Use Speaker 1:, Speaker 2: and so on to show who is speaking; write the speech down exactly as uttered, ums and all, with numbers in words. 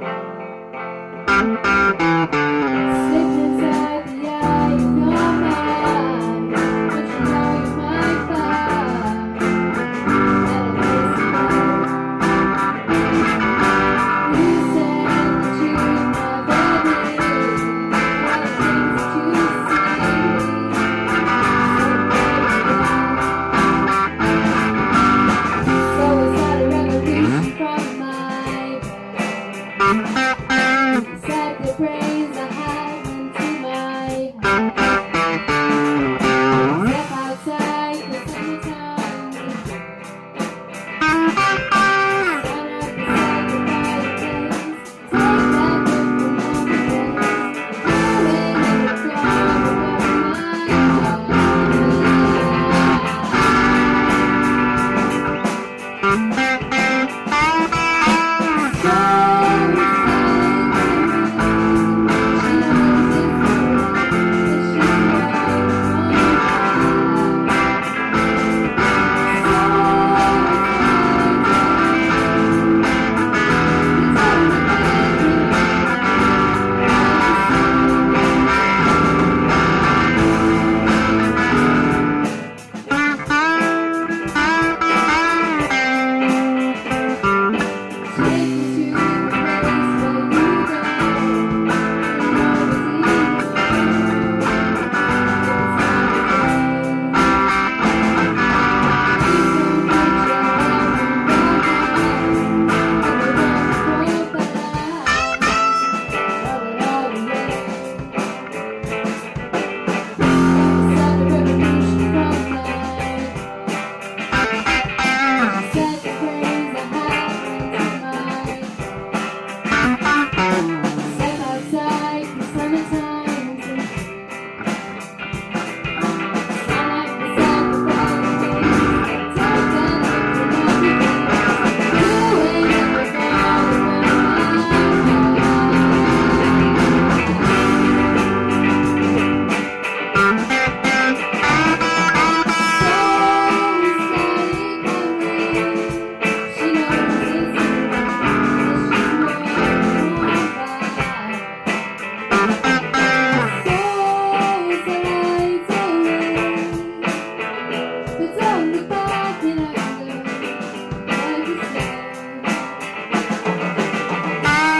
Speaker 1: Slipped inside the eye of your mind, but you know you might find that it is love. You said that you never knew what things to see. So baby, so I started a revolution from my set the brain.